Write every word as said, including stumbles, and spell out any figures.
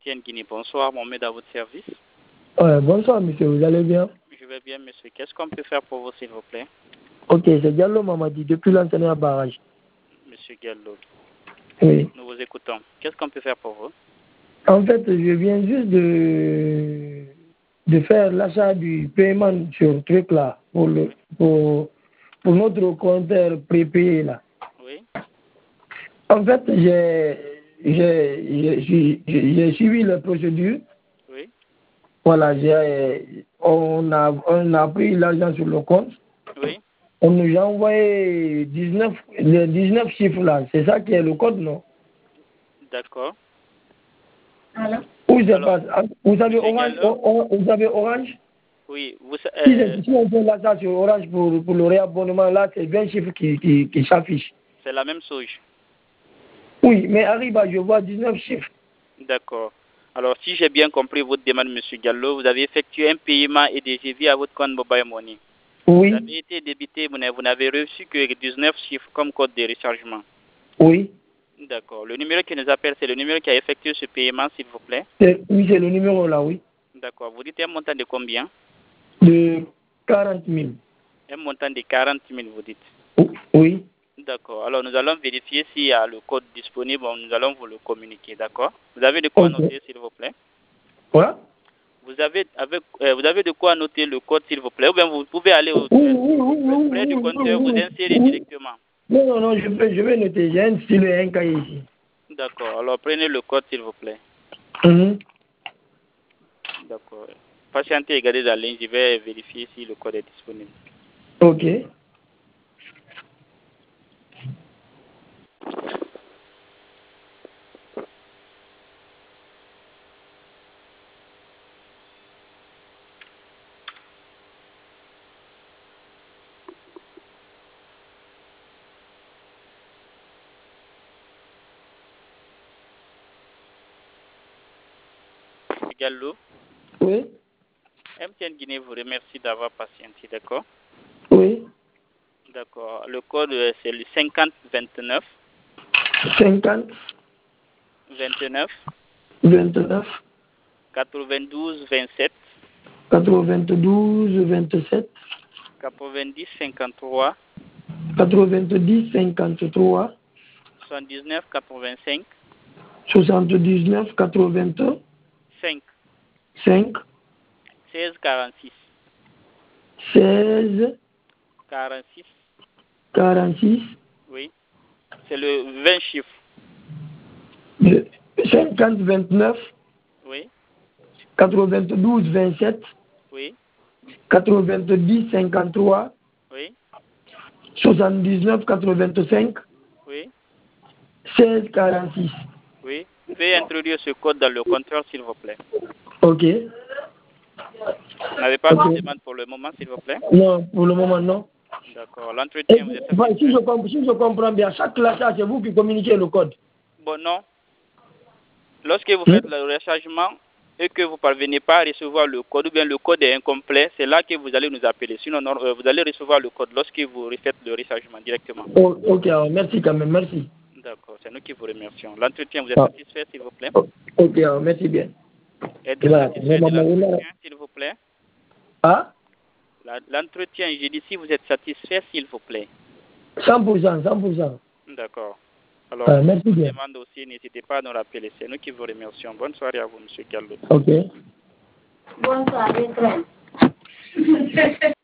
Tiens Guinée, bonsoir, mon maître à votre service. Ouais, bonsoir, monsieur, vous allez bien? Je vais bien, monsieur. Qu'est-ce qu'on peut faire pour vous, s'il vous plaît? Ok, c'est Diallo Mamadi, depuis l'enseignant barrage. Monsieur Gallo, Oui. nous vous écoutons. Qu'est-ce qu'on peut faire pour vous? En fait, je viens juste de, de faire l'achat du paiement sur le truc là, pour, le, pour, pour notre compteur prépayé là. Oui. En fait, j'ai j'ai suivi la procédure. Oui. Voilà, j'ai on a, on a pris l'argent sur le compte. Oui. On nous a envoyé dix-neuf, les dix-neuf chiffres là. C'est ça qui est le code, non? D'accord. Où je Alors, passe? Vous avez monsieur Orange? Gallo? o- o- Vous avez Orange? Oui. Vous, Si, euh, je- si on fait l'achat sur Orange pour, pour le réabonnement, là, c'est vingt chiffres qui, qui, qui s'affichent. c'est la même chose. Oui, mais arrive, je vois dix-neuf chiffres. D'accord. Alors, si j'ai bien compris votre demande, monsieur Gallo, vous avez effectué un paiement et D G via votre compte Mobile Money. Oui. Vous avez été débité, vous n'avez vous n'avez reçu que dix-neuf chiffres comme code de rechargement. Oui. D'accord. Le numéro qui nous appelle, c'est le numéro qui a effectué ce paiement, s'il vous plaît. C'est- Oui, c'est le numéro là, oui. D'accord. Vous dites un montant de combien? De quarante mille. Un montant de quarante mille, vous dites. Oui. D'accord. Alors, nous allons vérifier s'il y a le code disponible. Nous allons vous le communiquer. D'accord. Vous avez de quoi Ok. noter, s'il vous plaît? Quoi? Vous avez, avec, euh, vous avez de quoi noter le code, s'il vous plaît? Ou bien vous pouvez aller au, Oui, oui, oui, oui, près du oui, oui, compteur, vous oui, insérer oui. directement. Non, non, non, je vais, je vais noter. J'ai un stylo et un cahier ici. D'accord. Alors, prenez le code, s'il vous plaît. Mhm. D'accord. Patientez et gardez la ligne. Je vais vérifier si le code est disponible. Ok. Gallo, Oui. M T N Guinée vous remercie d'avoir patienté. D'accord. Oui. D'accord. Le code, euh, c'est le cinquante vingt-neuf. cinquante, vingt-neuf. vingt-neuf, quatre-vingt-douze vingt-sept. quatre-vingt-douze, vingt-sept, quatre-vingt-dix cinquante-trois. quatre-vingt-dix, cinquante-trois, soixante-dix-neuf quatre-vingt-cinq. soixante-dix-neuf, quatre-vingt-cinq, cinq. seize quarante-six. seize, quarante-six. quarante-six, Oui. C'est le vingt chiffres. cinquante, vingt-neuf, Oui. quatre-vingt-douze, vingt-sept, Oui. quatre-vingt-dix, cinquante-trois, Oui. soixante-dix-neuf, quatre-vingt-cinq, Oui. seize, quarante-six. Oui. Veuillez introduire ce code dans le compteur, s'il vous plaît. Ok. Vous n'avez pas Ok. de demande pour le moment, s'il vous plaît? Non, pour le moment, non. D'accord. Et, L'entretien, vous êtes enfin, si, satisfait? je comprends, si je comprends bien, chaque classe, c'est vous qui communiquez le code. Bon, non. Lorsque vous Hmm? faites le rechargement et que vous ne parvenez pas à recevoir le code, ou bien le code est incomplet, c'est là que vous allez nous appeler. Sinon, non, euh, vous allez recevoir le code lorsque vous refaites le rechargement directement. Oh, ok, alors, merci quand même, merci. D'accord. C'est nous qui vous remercions. L'entretien, vous êtes Ah. satisfait, s'il vous plaît? Oh, ok, alors, merci bien. Êtes-vous Voilà, satisfait de vraiment, voilà. l'entretien, s'il vous plaît? Ah? La- L'entretien, j'ai dit si vous êtes satisfait, s'il vous plaît. cent pour cent, cent pour cent. D'accord. Alors, Ah, pour merci toute bien. demande aussi, n'hésitez pas à nous rappeler. C'est nous qui vous remercions. Bonne soirée à vous, M. Gallo. Ok. Bonne soirée, très.